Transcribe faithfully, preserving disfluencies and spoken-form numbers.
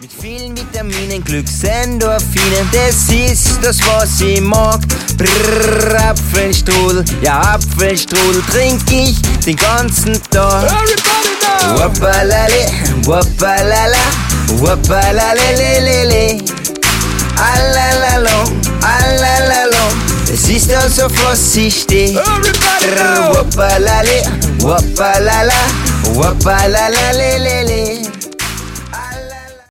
Mit vielen Vitaminen, Glücks, Endorphinen, das ist das, was ich mag. Brrr, Apfelstrudel, ja Apfelstrudel trink ich den ganzen Tag. Wapalale, wapalala, wapalalalelele. Alalalo, alalalo, es ist also, auf was ich steh. Wapalale, wapalala, wapalalalelele.